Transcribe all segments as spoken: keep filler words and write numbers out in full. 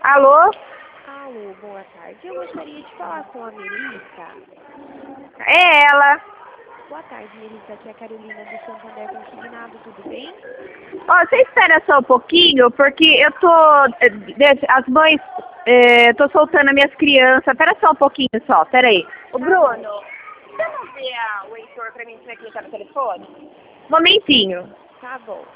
Alô? Alô, boa tarde. Eu gostaria de falar com a Melissa. É ela. Boa tarde, Melissa. Aqui é a Carolina do Santander Consignado. Tudo bem? Ó, você espera só um pouquinho, porque eu tô... As mães... É, tô soltando as minhas crianças. Espera só um pouquinho só, pera aí. Ô, Bruno, você não vê a, o Heitor pra mim se clicar no telefone? Momentinho. Tá bom.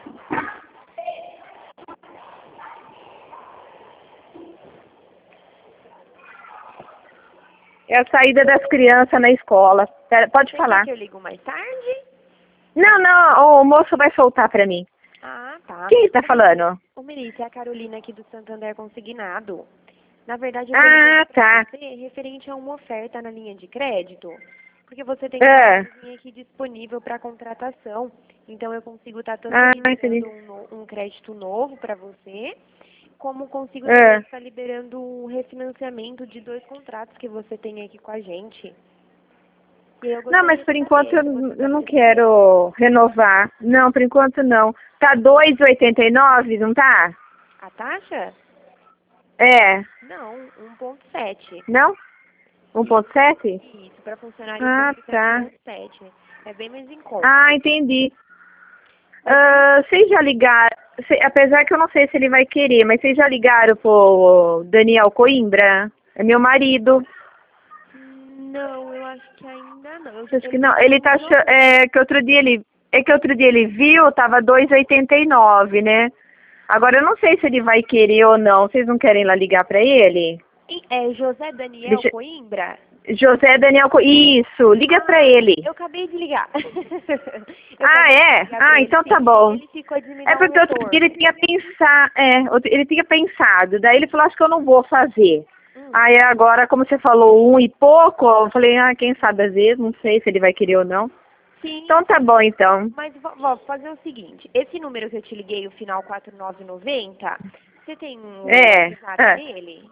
É a saída das crianças na escola. Pera, pode Você falar. quer que eu ligo mais tarde? Não, não, o moço vai soltar pra mim. Ah, tá. Quem está falando? Ô, Melissa, é a Carolina aqui do Santander Consignado. Na verdade, eu tô Ah, ligando pra tá. você referente a uma oferta na linha de crédito. Porque você tem um É. cartãozinho aqui disponível para contratação. Então, eu consigo estar tanto Ah, entendi. liberando um, no- um crédito novo para você, como consigo também É. estar liberando um refinanciamento de dois contratos que você tem aqui com a gente. E eu Não, mas gostaria por de enquanto saber eu, se você eu está não precisando. quero renovar. Não, por enquanto não. Tá dois e oitenta e nove, não tá? A taxa? É. Não, um ponto sete. Não? um ponto sete? Isso, para funcionário Ah, público é tá. um ponto sete. É bem mais em conta. Ah, entendi. Mas Ah, vocês já ligaram, cê- apesar que eu não sei se ele vai querer, mas vocês já ligaram pro Daniel Coimbra? É meu marido. não, eu acho que ainda não. Eu- Acho que Ele não. me Ele falou tá mais ou achando, menos. é que outro dia ele, é que outro dia ele viu, tava dois e oitenta e nove, né? Agora eu não sei se ele vai querer ou não. Vocês não querem lá ligar pra ele? E- É José Daniel Deixa, Coimbra? José Daniel Co... Isso, liga pra Ah, ele. eu acabei de ligar. eu Ah, acabei de é? ligar pra Ah, ele, então sim. tá bom. Ele ficou de me É dar um porque outro dia ele retorno. tinha pensado, é, outro- ele tinha pensado, daí ele falou, acho que eu não vou fazer. Hum, Aí agora, como você falou um e pouco, eu falei, ah, quem sabe às vezes, não sei se ele vai querer ou não. sim, Então tá bom então. mas vó, vó, fazer o seguinte. Esse número que eu te liguei, o final quatro nove nove zero, você tem o É, WhatsApp é, dele?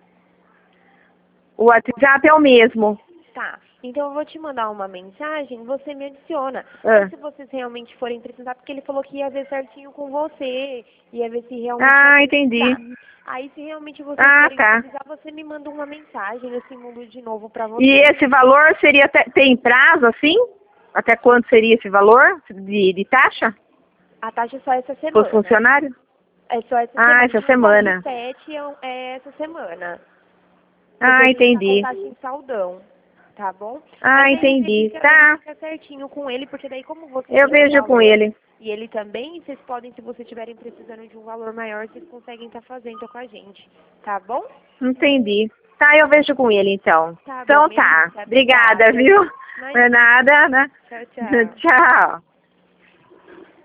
o WhatsApp é o mesmo. Tá. Então eu vou te mandar uma mensagem, você me adiciona. Aí É. se vocês realmente forem precisar, porque ele falou que ia ver certinho com você, ia ver se realmente ia Ah, precisar. entendi. Aí se realmente vocês Ah, forem tá. precisar, você me manda uma mensagem, eu simulo de novo pra E você. esse valor seria, até, tem prazo assim? Até quanto seria esse valor de, de taxa A taxa é só essa para os semana. funcionários? É só essa Ah, semana. essa Dia semana. sete é, um- é essa semana. Porque Ah, a gente tá com entendi. taxa em saldão, tá bom? Mas Ah, aí entendi. verifica, Tá, verifica certinho com ele, porque daí como você eu tem um vejo com valor ele. e ele também, vocês podem, se vocês estiverem precisando de um valor maior, vocês conseguem estar fazendo com a gente, tá bom? Entendi. Tá, eu vejo com ele então. Tá bom, Então tá. Melissa. Obrigada, Obrigada. viu? Não é Imagina. nada, né? Tchau, tchau. Tchau.